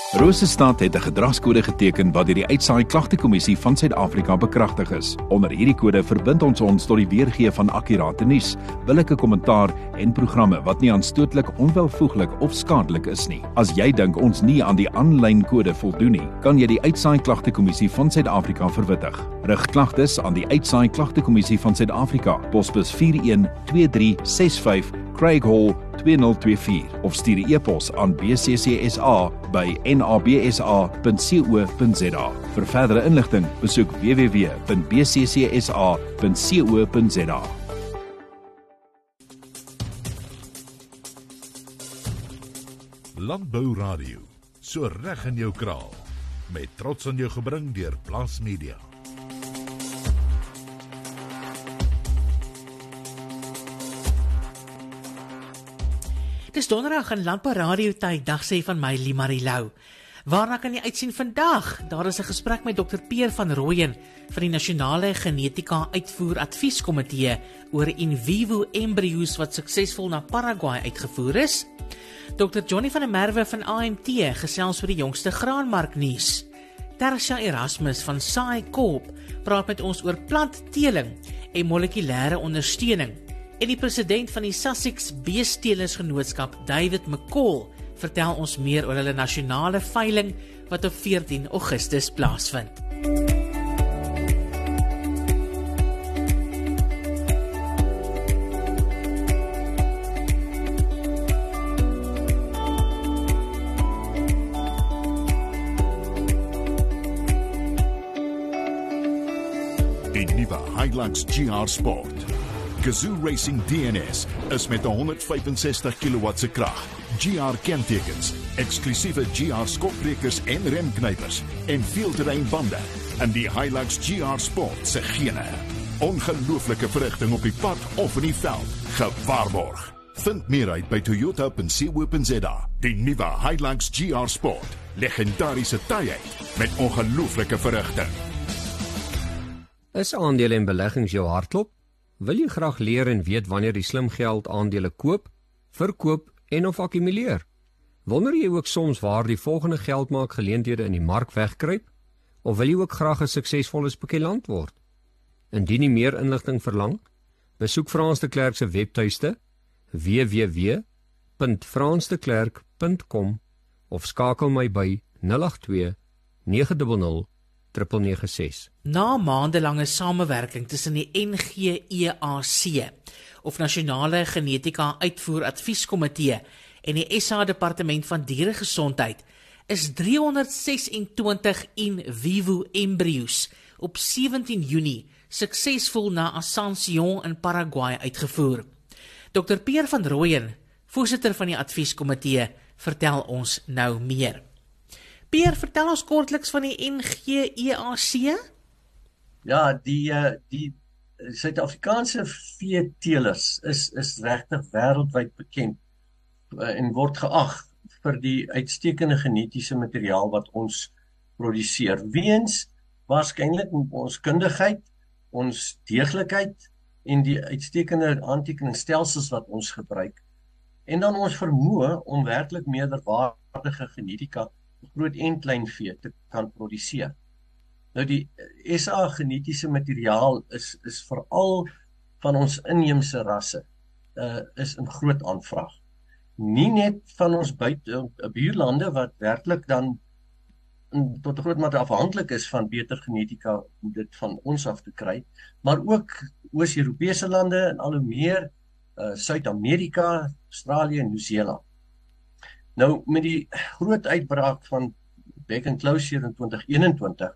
Rosestad het 'n gedragskode geteken wat deur die Uitsaai Klagtekommissie van Suid-Afrika bekragtig is. Onder hierdie kode verbind ons tot die weergee van akkurate nuus, billike kommentaar en programme wat nie aanstootlik, onwelvoeglik of skadelik is nie. As jy dink ons nie aan die aanlyn kode voldoen nie, kan jy die Uitsaai Klagtekommissie van Suid-Afrika verwittig. Rig klagtes aan die Uitsaai Klagtekommissie van Suid-Afrika, posbus 412365 Craig Hall 2024 of stuur 'n e-pos aan bccsa@nabsa.co.za. Vir verdere inligting, besoek www.bccsa.co.za. Landbou Radio, so reg in jou kraal, met trots aan jou gebring deur Plaas Media. Dis donderdag in Landbou Radio tyd, dag sê van my Limarie Lou. Waarna kan jy uitsien vandag? Daar is 'n gesprek met Dr. Peer van Rooyen van die Nasionale Genetika Uitvoer Advieskomitee oor in vivo embryo's wat suksesvol na Paraguay uitgevoer is. Dr. Johnny van der Merwe van AMT gesels oor die jongste graanmarknuus. Tersia Erasmus van SAICOP praat met ons oor plantteeling en molekulêre ondersteuning. En die president van die Sussex Beestelersgenootskap, David McCall, vertel ons meer oor hulle nasionale veiling wat op 14 Augustus plaasvind. Die nuwe Hilux GR Sport. Gazoo Racing DNS is met 165 kW se krag, GR kentekens, eksklusiewe GR skokbrekers en remknypers en veelterreinbande in die Hilux GR Sport se gene. Ongelooflike verrigting op die pad of in die veld, gewaarborg. Vind meer uit by toyota.co.za. Die nuwe Hilux GR Sport, legendariese tyeheid met ongelooflike verrigting. Is aandele en beleggings jou hartklop? Wil jy graag leer en weet wanneer die slim geld aandele koop, verkoop en of akkumuleer? Wonder jy ook soms waar die volgende geldmaakgeleenthede in die mark wegkruip? Of wil jy ook graag 'n suksesvolle spekulant word? Indien jy meer inligting verlang, besoek Frans de Klerk se webtuiste www.fransdeklerk.com of skakel my by 082 900 996. Na maandelange samewerking tussen die NGEAC of Nasionale Genetika Uitvoer Advieskomitee en die SA Departement van Dieregesondheid is 326 in vivo embryo's op 17 Junie suksesvol na Asunción in Paraguay uitgevoer. Dr. Peer van Rooyen, voorsitter van die advieskomitee, vertel ons nou meer. Peer, vertel ons kortliks van die NGEAC? Ja, die Suid-Afrikaanse veeteelers is regtig wêreldwyd bekend en word geag vir die uitstekende genetiese materiaal wat ons produseer. Weens waarskynlik ons kundigheid, ons deeglikheid en die uitstekende aantekeningsstelsels wat ons gebruik. En dan ons vermoë om werklik meerderwaardige genetika groot en klein vee te kan produseer. Nou die SA genetiese materiaal is veral van ons inheemse rasse is in groot aanvraag. Nie net van ons buurlande wat werklik dan tot 'n groot mate afhanklik is van beter genetika om dit van ons af te kry, maar ook Oos-Europese lande en al hoe meer Suid-Amerika, Australië en Nieu-Seeland. Nou, met die groot uitbraak van back and closure in 2021,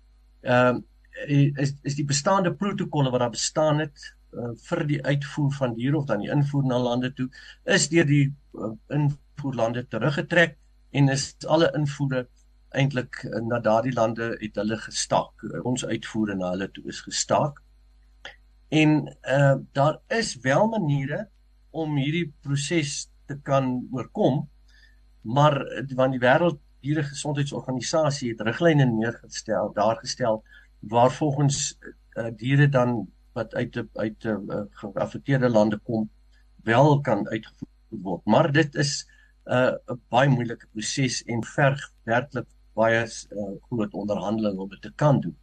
is die bestaande protokolle wat daar bestaan het vir die uitvoer van diere of dan die invoer na lande toe, is deur die invoerlande teruggetrek en is alle invoere eintlik na daardie lande het hulle gestaak. Ons uitvoere na hulle toe is gestaak. En daar is wel maniere om hierdie proses te kan oorkom, maar want die Wêreld Dieregesondheidsorganisasie het riglyne daar gestel waar volgens diere dan wat uit geaffekteerde lande kom wel kan uitgevoer word. Maar dit is 'n baie moeilike proses en verg werklik baie groot onderhandeling om dit te kan doen.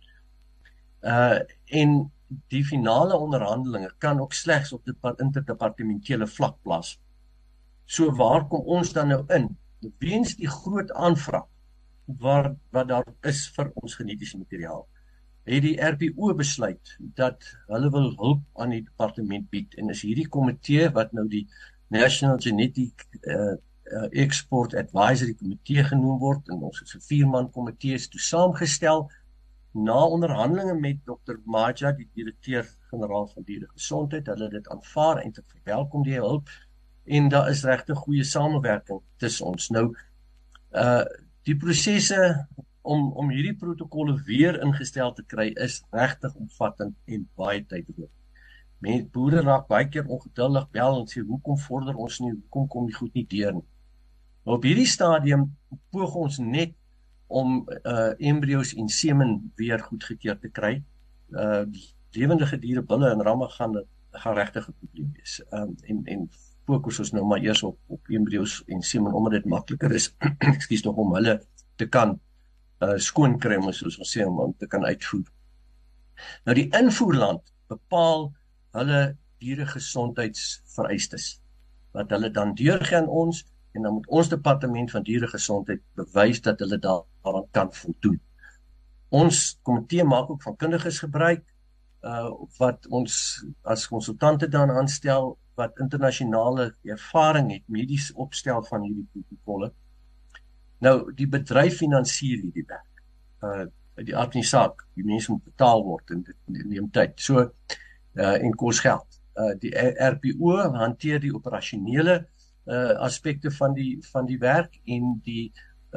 En die finale onderhandelinge kan ook slegs op die interdepartementele vlak plaas. So waar kom ons dan nou in? Weens die groot aanvraag wat daar is vir ons genetiese materiaal, het die RPO besluit dat hulle wil hulp aan die departement bied, en is hierdie komitee wat nou die National Genetic Export Advisory Komitee genoem word, en ons is 'n 4-man komitee is toe saamgestel, na onderhandelinge met Dr. Maja, die direkteur-generaal van dieregesondheid. Hulle dit aanvaar en dit verwelkom die hulp, en daar is regtig goeie samewerking tussen ons. Nou, die prosesse om hierdie protokolle weer ingestel te kry is regtig omvattend en baie tydrowend. Boere raak baie keer ongeduldig, bel en sê, hoekom vorder ons nie, hoekom kom die goed nie deur nie? Op hierdie stadium poog ons net om embryo's en semen weer goedgekeur te kry. Lewendige diere, bulle en ramme gaan regtig 'n probleem wees. En fokus ons nou maar eers op embryo's en semen, omdat dit makliker is, ekskuus tog, om hulle te kan skoon kry, soos ons sê, om te kan uitvoer. Nou die invoerland bepaal hulle dieregesondheidsvereistes, wat hulle dan deurgee aan ons, en dan moet ons departement van dieregesondheid bewys dat hulle daaraan kan voldoen. Ons komitee maak ook van kundiges gebruik, wat ons as konsultante dan aanstel, wat internasionale ervaring het met die opstel van hierdie protokolle. Nou, die bedryf finansier hierdie werk. Die aard van die saak, die mense moet betaal word, en dit neem tyd. So, en kos geld. Die RPO hanteer die operasionele aspekte van die werk, en die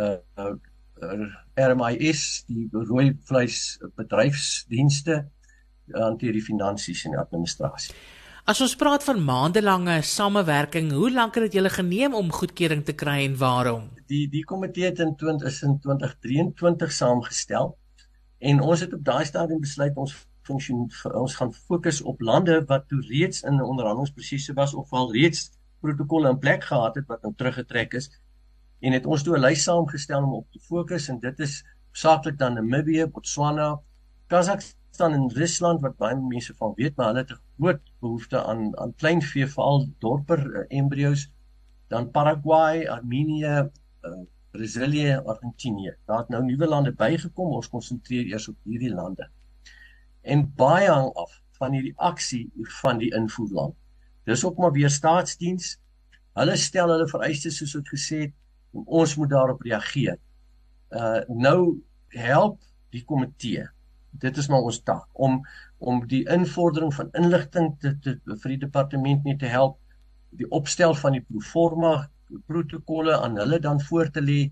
RMIS, die rooi vleis bedryfsdienste, hanteer die finansies en die administrasie. As ons praat van maandelange samewerking, hoe lank het dit julle geneem om goedkeuring te kry en waarom? Die komitee is in 2023 saamgestel, en ons het op daai stadium besluit ons gaan fokus op lande wat toe reeds in 'n onderhandelingsprosesse was, of al reeds protokolle in plek gehad het wat nou teruggetrek is, en het ons toe 'n lys saamgestel om op te fokus, en dit is saaklik dan Namibië, Botswana, Kazakhstan en Rusland, wat baie mense van weet, maar hulle het 'n groot behoefte aan kleinvee, veral dorper embryo's, dan Paraguay, Armenië, Brasilië, Argentinië. Daar het nou nuwe lande bygekom, ons konsentreer eers op hierdie lande. En baie hang af van hierdie aksie van die invoerland. Dis ook maar weer staatsdiens. Hulle stel hulle vereistes soos ek gesê het, en ons moet daarop reageer. Nou help die komitee, dit is maar ons taak, om die invordering van inligting vir die departement mee te help, die opstel van die proforma protokolle aan hulle dan voor te lê,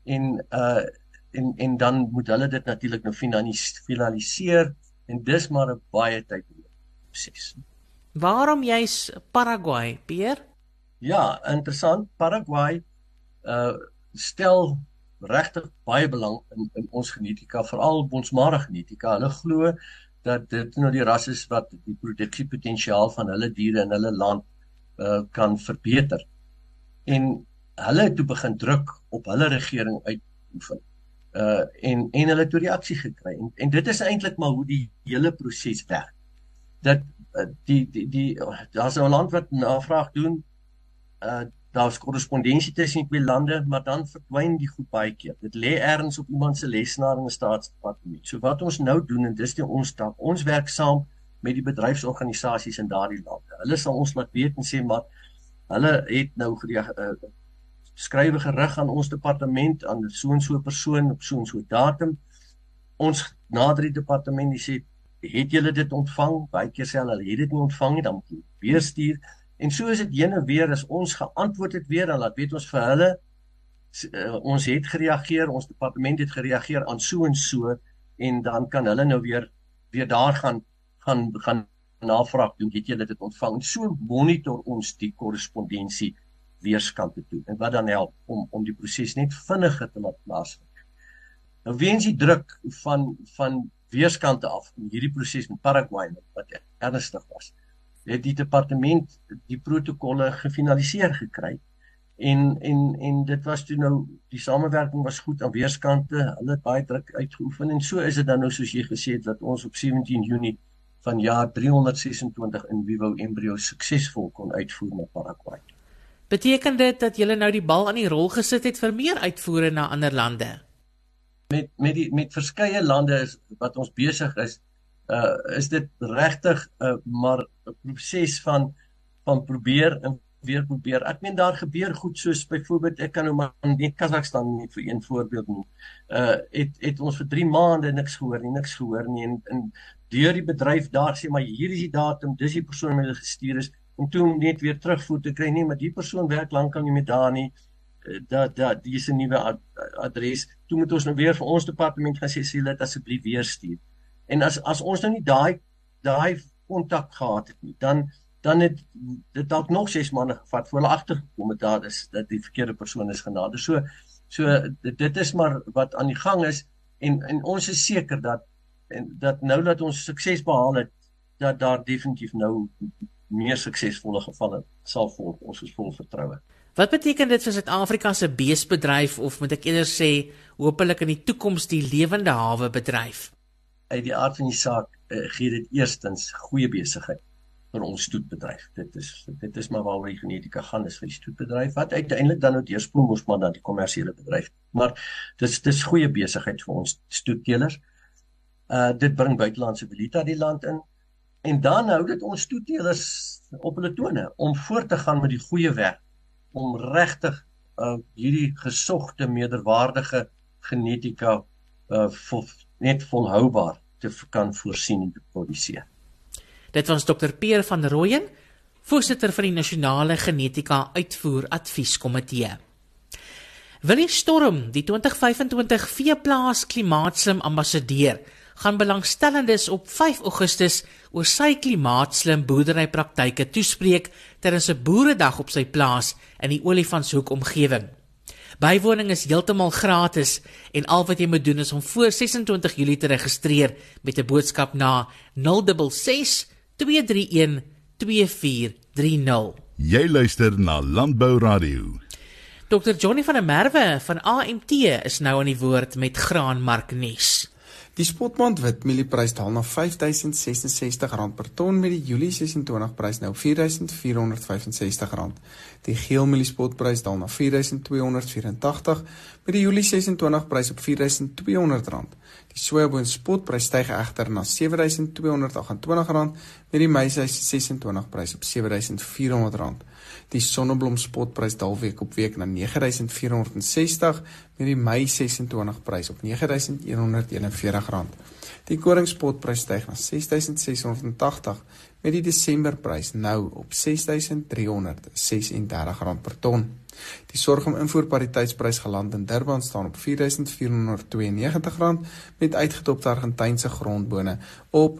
en dan moet hulle dit natuurlik nou finaliseer, en dis maar 'n baie tydrowende proses. Waarom juis Paraguay, Pierre? Ja, interessant. Paraguay stel regtig baie belang in ons genetika, veral bonsmara genetika. Hulle glo dat dit nou die ras is wat die produksiepotensiaal van hulle diere in hulle land kan verbeter. En hulle het toe begin druk op hulle regering uitoefen. En hulle het toe reaksie gekry. En dit is eintlik maar hoe die hele proses werk. Dat daar's nou 'n land wat navraag doen, daar's korrespondensie tussen die twee lande, maar dan verdwyn die goed baie keer. Dit lê ergens op iemand se lesenaar in 'n staatsdepartement. So wat ons nou doen, en dis die ons taak, ons werk saam met die bedryfsorganisasies in daardie lande. Hulle sal ons laat weet en sê, maar hulle het nou skrywe gerig aan ons departement, aan so en so persoon, op so en so datum. Ons nader die departement, die sê, het julle dit ontvang? Baie keer sê hulle het dit nie ontvang nie, dan moet jy weer stuur. En so is dit heen en weer, as ons geantwoord het weer, dan laat weet ons vir hulle, ons het gereageer, ons departement het gereageer aan so en so, en dan kan hulle nou weer daar gaan navraag doen, het julle dit ontvang? En so monitor ons die korrespondensie weerskante toe, en wat dan help om die proses net vinniger te laat plaasvind. Nou weens die druk van weerskante af, in hierdie proses met Paraguay, wat ernstig was, het die departement die protokolle gefinaliseer gekry, En dit was toe nou, die samewerking was goed aan weerskante, hulle het baie druk uitgeoefen, en so is dit dan nou soos jy gesê het, dat ons op 17 Junie van jaar 326 in vivo embryos suksesvol kon uitvoer na Paraguay. Beteken dit dat julle nou die bal aan die rol gesit het vir meer uitvoere na ander lande? Met verskeie lande wat ons besig is dit regtig maar 'n proses van probeer en weer probeer. Ek meen daar gebeur goed soos byvoorbeeld, ek kan nou maar net Kazakhstan net vir een voorbeeld noem. Het ons vir 3 maande niks gehoor nie en deur die bedryf daar sê maar hier is die datum, dis die persoon wat hulle gestuur is, en toe net weer terugvoer te kry, nee, maar die persoon werk lankal nie meer daar nie. Die is 'n nuwe adres. Toe moet ons nou weer vir ons departement gaan sê dit asseblief weer stuur. En as ons nou nie daai kontak gehad het nie, dan het dit dalk nog 6 maande gevat voor hulle agtergekom het dat die verkeerde persoon is genade. So dit is maar wat aan die gang is, en ons is seker dat nou dat ons sukses behaal het, dat daar definitief nou meer suksesvolle gevalle sal volg. Ons is vol vertroue. Wat beteken dit vir Suid-Afrika se beesbedryf, of moet ek eerder sê, hopelik in die toekoms die lewende hawe bedryf? Uit die aard van die saak gee dit eerstens goeie besigheid vir ons stoetbedryf. Dit is maar waaroor die genetika gaan, is vir die stoetbedryf, wat uiteindelik dan nou deurspoel moes maar na die kommersiële bedryf. Maar dit is goeie besigheid vir ons stoetteelers. Dit bring buitelandse valuta die land in, en dan hou dit ons stoetteelers op hulle tone om voort te gaan met die goeie werk, om regtig hierdie gesogte, meerderwaardige genetika net volhoubaar te kan voorsien en te produseer. Dit was Dr. Peer van Rooyen, voorsitter van die Nasionale Genetika Uitvoer Advieskomitee. Willie Storm, die 2025 Veeplaas Klimaatslim ambassadeur, gaan belangstellendes op 5 Augustus oor sy klimaatslim boerderypraktyke toespreek tydens 'n boeredag op sy plaas in die Olifantshoek omgewing. Bywoning is heeltemal gratis en al wat jy moet doen is om voor 26 Julie te registreer met 'n boodskap na 066 231 2430. Jy luister na Landbou Radio. Dr. Johnny van der Merwe van AMT is nou aan die woord met graanmarknuus. Die spotmaand witmielie-prys daal na R5.066 per ton met die Julie 26 prys nou R4.465. Die geelmielie-spotprys daal na R4.284 met die Julie 26 prys op R4.200. Die sojaboon spotprys styg egter na R7.228 met die Mei 26 prys op R7.400. Die sonneblom spotprys daal week op week na R9.460 met die Mei 26 prys op R9.141. Die koring spotprys styg na R6.680 met die Desember prys nou op R6.336 per ton. Die sorghum invoerpariteitsprys geland in Durban staan op R4.492 met uitgetopte Argentynse grondbone op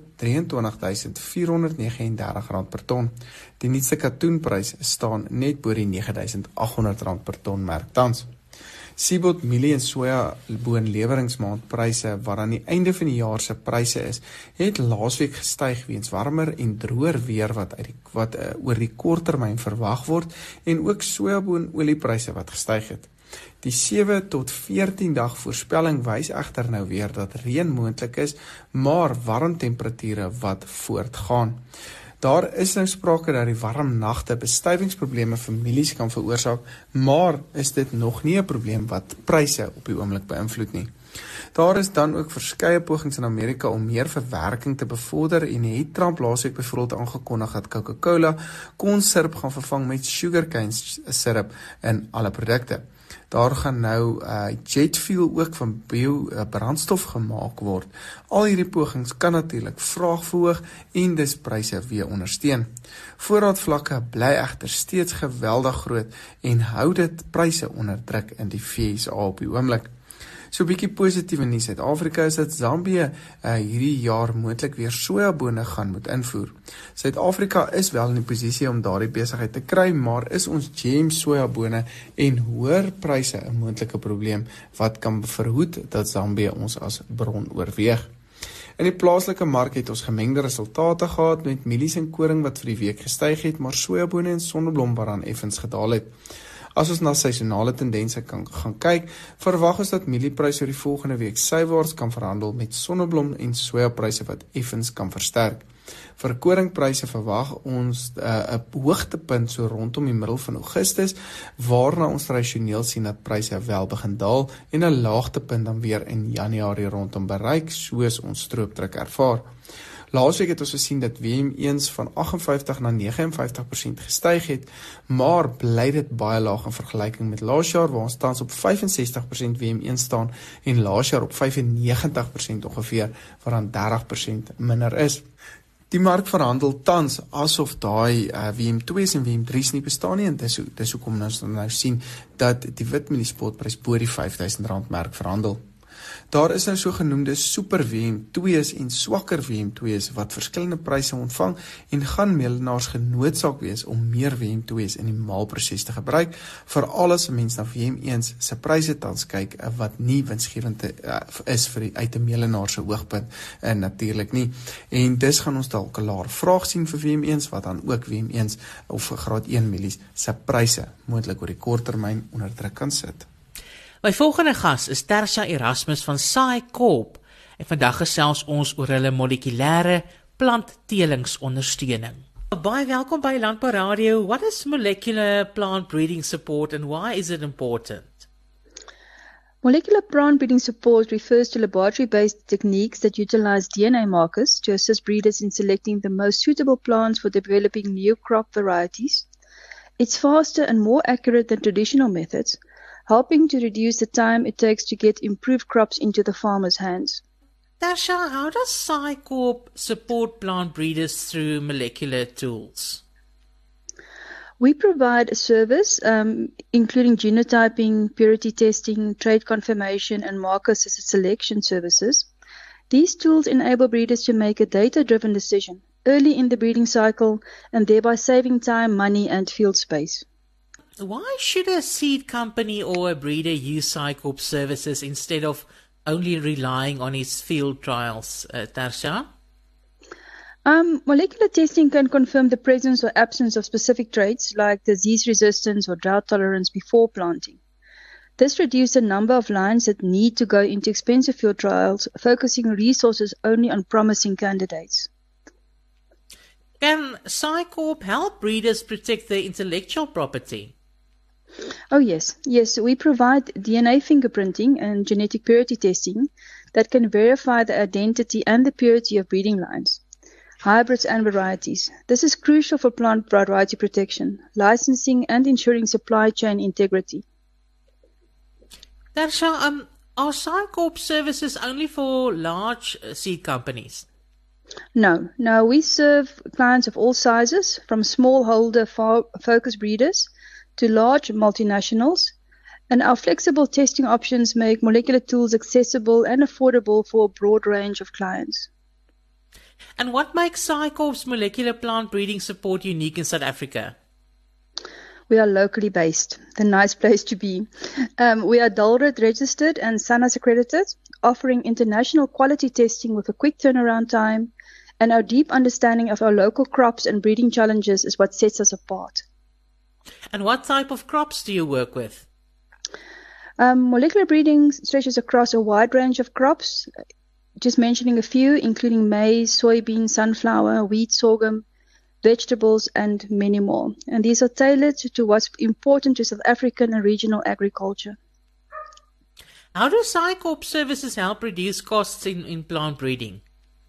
R23.439 per ton. Die nuutste katoenprys staan net bo die R9.800 per ton merk tans. Siebot mielie en sojaboon leweringsmaandpryse wat aan die einde van die jaar se pryse is, het laasweek gestyg weens warmer en droër weer wat oor die korttermyn verwag word en ook sojaboon oliepryse wat gestyg het. Die 7 tot 14 dag voorspelling wys egter nou weer dat reën moontlik is, maar warm temperature wat voortgaan. Daar is nou sprake dat die warm nagte bestuivingsprobleme vir mielies kan veroorsaak, maar is dit nog nie 'n probleem wat pryse op die oomblik beïnvloed nie. Daar is dan ook verskeie pogings in Amerika om meer verwerking te bevorder en het Trump laasweek byvoorbeeld aangekondig dat Coca-Cola kornsirup gaan vervang met sugarcane sirup in alle produkte. Daar gaan nou jet fuel ook van biobrandstof gemaak word. Al hierdie pogings kan natuurlik vraag verhoog en dus pryse weer ondersteun. Voorraadvlakke bly egter steeds geweldig groot en hou dit pryse onder druk in die VSA op die oomblik. So 'n bietjie positiewe nuus. Suid-Afrika is dat Zambië hierdie jaar moontlik weer sojabone gaan moet invoer. Suid-Afrika is wel in die posisie om daardie besigheid te kry, maar is ons GM sojabone en hoër pryse 'n moontlike probleem wat kan verhoed dat Zambië ons as bron oorweeg. In die plaaslike mark het ons gemengde resultate gehad met mielies en koring wat vir die week gestyg het, maar sojabone en sonneblom waaraan effens gedaal het. As ons na seisonale tendense kan gaan kyk, verwag ons dat mieliepryse oor die volgende week sywaarts kan verhandel met sonneblom en sojapryse wat effens kan versterk. Vir koringpryse verwag ons 'n hoogtepunt so rondom die middel van Augustus, waarna ons tradisioneel sien dat pryse wel begin daal en 'n laagtepunt dan weer in Januarie rondom bereik, soos ons stroopdruk ervaar. Laasweek het ons gesien dat WM1's van 58 na 59% gestyg het, maar bly dit baie laag in vergelyking met laas jaar, waar ons tans op 65% WM1 staan en laas jaar op 95% ongeveer, waar dan 30% minder is. Die mark verhandel tans asof daai WM2's en WM3's nie bestaan nie, en dis hoekom ons nou sien dat die witmieliespotprys bo die R5,000 merk verhandel. Daar is nou so genoemde super WM2's en swakker WM2's wat verskillende pryse ontvang en gaan meelenaars genoodsaak wees om meer WM2's in die maalproses te gebruik, veral as 'n mens na WM1's se pryse tans kyk wat nie winsgewend is vir uit 'n meelenaar se oogpunt natuurlik nie. En dis gaan ons dalk 'n laer vraag sien vir WM1's wat dan ook WM1's of graad 1 mielies se pryse moontlik oor die korttermyn onder druk kan sit. My volgende gas is Tersha Erasmus van SAICORP en vandag gesels ons oor hulle molekulêre planttelingsondersteuning. Baie welkom by Landbou Radio. What is molecular plant breeding support and why is it important? Molecular plant breeding support refers to laboratory-based techniques that utilize DNA markers to assist breeders in selecting the most suitable plants for developing new crop varieties. It's faster and more accurate than traditional methods, helping to reduce the time it takes to get improved crops into the farmer's hands. Tersha, how does SAICORP support plant breeders through molecular tools? We provide a service including genotyping, purity testing, trait confirmation, and marker selection services. These tools enable breeders to make a data-driven decision early in the breeding cycle and thereby saving time, money, and field space. Why should a seed company or a breeder use SAICORP services instead of only relying on its field trials, Tersha? Molecular testing can confirm the presence or absence of specific traits like disease resistance or drought tolerance before planting. This reduces the number of lines that need to go into expensive field trials, focusing resources only on promising candidates. Can SAICORP help breeders protect their intellectual property? Oh yes, we provide DNA fingerprinting and genetic purity testing that can verify the identity and the purity of breeding lines, hybrids and varieties. This is crucial for plant variety protection, licensing and ensuring supply chain integrity. Tersha, are SAICORP services only for large seed companies? No, we serve clients of all sizes, from smallholder focus breeders to large multinationals, and our flexible testing options make molecular tools accessible and affordable for a broad range of clients. And what makes SAICORP's molecular plant breeding support unique in South Africa? We are locally based, the nice place to be. We are DALRIT registered and SANAS accredited, offering international quality testing with a quick turnaround time, and our deep understanding of our local crops and breeding challenges is what sets us apart. And what type of crops do you work with? Molecular breeding stretches across a wide range of crops, just mentioning a few, including maize, soybean, sunflower, wheat, sorghum, vegetables, and many more. And these are tailored to what's important to South African and regional agriculture. How do SAICORP services help reduce costs in plant breeding?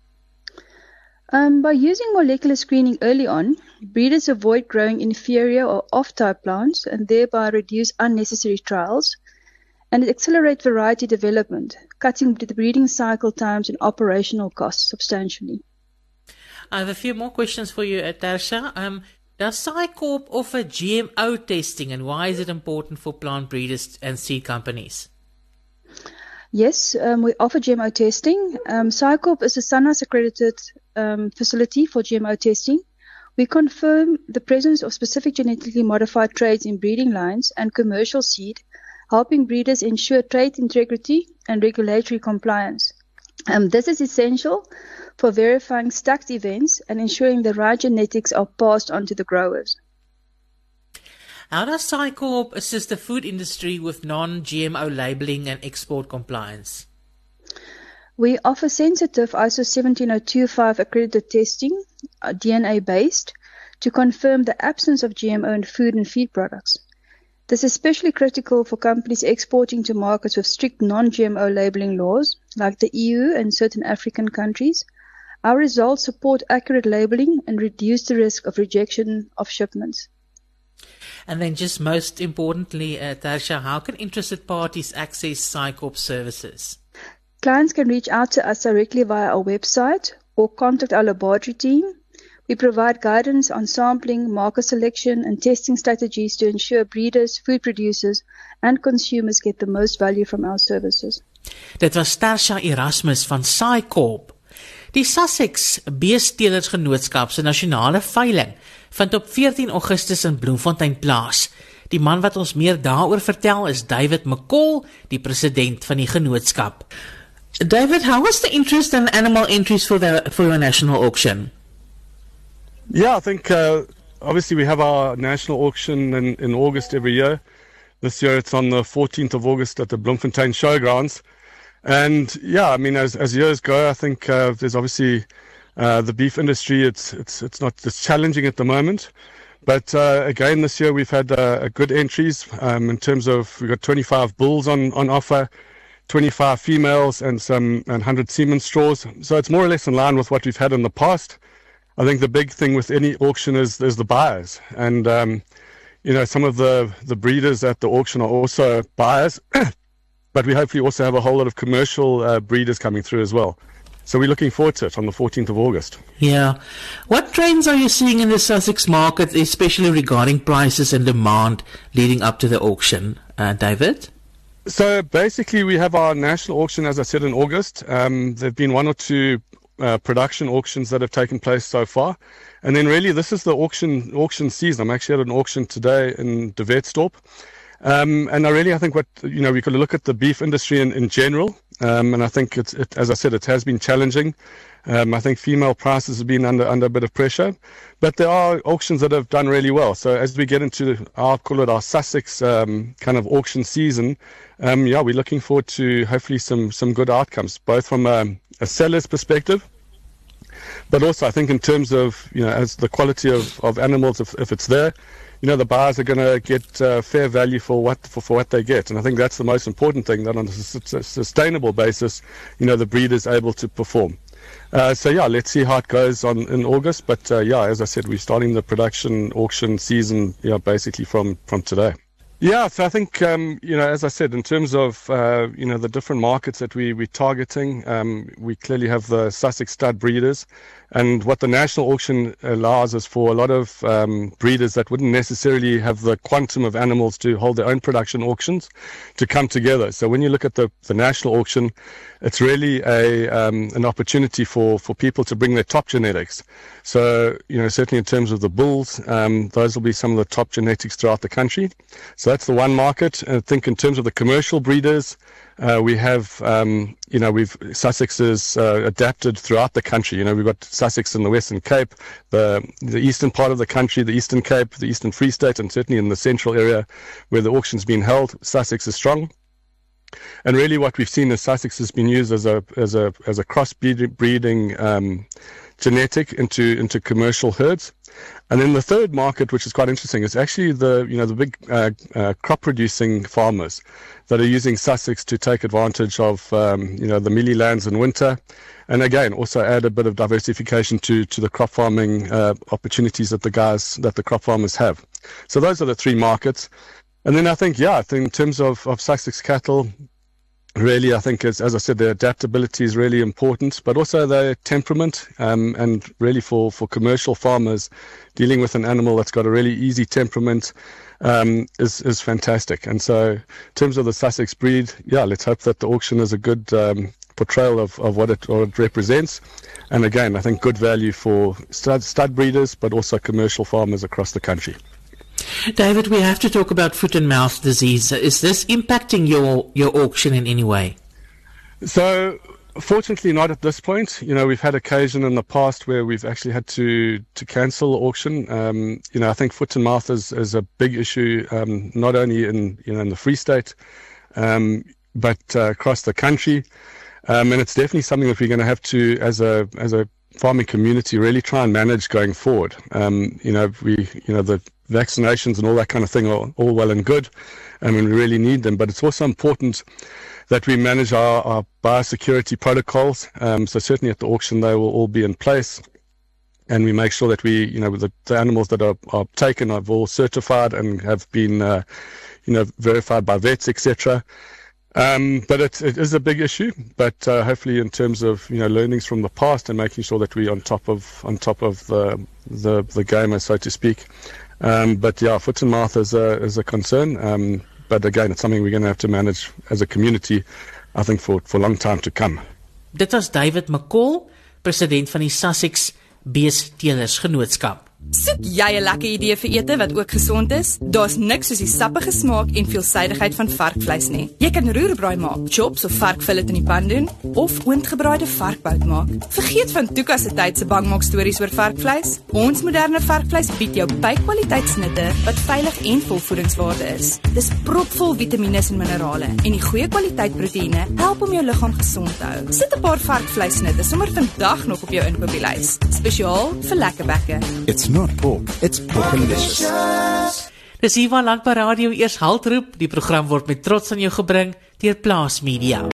By using molecular screening early on, breeders avoid growing inferior or off-type plants and thereby reduce unnecessary trials, and it accelerates variety development, cutting the breeding cycle times and operational costs substantially. I have a few more questions for you, Tersha. Does SAICORP offer GMO testing, and why is it important for plant breeders and seed companies? Yes, we offer GMO testing. SAICORP is a SANAS accredited facility for GMO testing. We confirm the presence of specific genetically modified traits in breeding lines and commercial seed, helping breeders ensure trait integrity and regulatory compliance. This is essential for verifying stacked events and ensuring the right genetics are passed on to the growers. How does SciCorp assist the food industry with non-GMO labeling and export compliance? We offer sensitive ISO 17025 accredited testing, DNA-based, to confirm the absence of GMO in food and feed products. This is especially critical for companies exporting to markets with strict non-GMO labeling laws, like the EU and certain African countries. Our results support accurate labeling and reduce the risk of rejection of shipments. And then just most importantly, Tarsha, how can interested parties access SciCorp services? Clients can reach out to us directly via our website or contact our laboratory team. We provide guidance on sampling, marker selection, and testing strategies to ensure breeders, food producers, and consumers get the most value from our services. Dit was Tarsha Erasmus van SciCorp. Die Sussex Beestelersgenootskap se nasionale veiling vind op 14 Augustus in Bloemfontein plaas. Die man wat ons meer daaroor vertel is David McCall, die president van die genootskap. David, how was the interest in animal entries for your national auction? Yeah, I think obviously we have our national auction in August every year. This year it's on the 14th of August at the Bloemfontein Showgrounds. And yeah, I mean, as years go, I think there's obviously the beef industry. It's not just challenging at the moment, but again this year we've had good entries in terms of we've got 25 bulls on offer, 25 females, and 100 semen straws. So it's more or less in line with what we've had in the past. I think the big thing with any auction is the buyers, and some of the breeders at the auction are also buyers. But we hopefully also have a whole lot of commercial breeders coming through as well. So we're looking forward to it on the 14th of August. Yeah. What trends are you seeing in the Sussex market, especially regarding prices and demand leading up to the auction, David? So basically we have our national auction, as I said, in August. There have been one or two production auctions that have taken place so far. And then really this is the auction season. I'm actually at an auction today in De Wetstorp. And I think we've got to look at the beef industry in general. And I think as I said, it has been challenging. I think female prices have been under a bit of pressure, but there are auctions that have done really well. So as we get into, I'll call it our Sussex kind of auction season, we're looking forward to hopefully some good outcomes, both from a seller's perspective, but also I think in terms of, as the quality of animals, if it's there, the buyers are going to get fair value for what they get. And I think that's the most important thing, that on a sustainable basis, the breeder's able to perform. Let's see how it goes in August. But as I said, we're starting the production auction season, basically from today. Yeah, so I think, as I said, in terms of, the different markets that we're targeting, we clearly have the Sussex stud breeders. And what the national auction allows is for a lot of breeders that wouldn't necessarily have the quantum of animals to hold their own production auctions to come together. So when you look at the national auction, it's really an opportunity for people to bring their top genetics. So, certainly in terms of the bulls, those will be some of the top genetics throughout the country. So that's the one market. I think in terms of the commercial breeders, we have, Sussex is adapted throughout the country. We've got Sussex in the Western Cape, the eastern part of the country, the Eastern Cape, the Eastern Free State, and certainly in the central area where the auction's been held, Sussex is strong. And really what we've seen is Sussex has been used as a cross-breeding genetic into commercial herds. And then the third market, which is quite interesting, is actually the big crop producing farmers that are using Sussex to take advantage of the mealie lands in winter, and again also add a bit of diversification to the crop farming opportunities that the crop farmers have. So those are the three markets. And then I think in terms of Sussex cattle, really, I think, as I said, their adaptability is really important, but also their temperament, and really for commercial farmers, dealing with an animal that's got a really easy temperament is fantastic. And so in terms of the Sussex breed, let's hope that the auction is a good portrayal of what it represents. And again, I think good value for stud breeders, but also commercial farmers across the country. David, we have to talk about foot and mouth disease. Is this impacting your auction in any way? So Fortunately, not at this point. You know, we've had occasion in the past where we've actually had to cancel the auction. You know, I think foot and mouth is a big issue, not only in the Free State, but across the country. And it's definitely something that we're going to have to, as a farming community, really try and manage going forward. You know, the vaccinations and all that kind of thing are all well and good, and we really need them. But it's also important that we manage our biosecurity protocols. So certainly at the auction, they will all be in place, and we make sure that we, you know, the animals that are taken are all certified and have been, verified by vets, etc. But it is a big issue. But hopefully, in terms of learnings from the past and making sure that we're on top of the game, so to speak. But yeah, foot and mouth is a concern. But again, it's something we're going to have to manage as a community, I think, for a long time to come. Dit was David McCall, president van die Sussex Beesteelers Genootskap. Soek jy 'n lekker idee vir ete wat ook gesond is? Daar's niks soos die sappige smaak en veelsidigheid van varkvleis nie. Jy kan roerbraai maak, chops of varkfillet in die pan doen, of oondgebraaide varkbout maak. Vergeet van Tuka se tyd se bangmaak stories oor varkvleis. Ons moderne varkvleis bied jou by-kwaliteitsnitte wat veilig en vol voedingswaarde is. Dis propvol vitamiene en minerale en die goeie kwaliteit proteïene help om jou liggaam gesond te hou. Sit 'n paar varkvleisnitte sommer vandag nog op jou inkopieslys, spesiaal vir lekker bekke. It's not pork, it's porkalicious. Dis hier waar Landbou Radio eers halt roep. Die program word met trots aan jou gebring deur Plaas Media.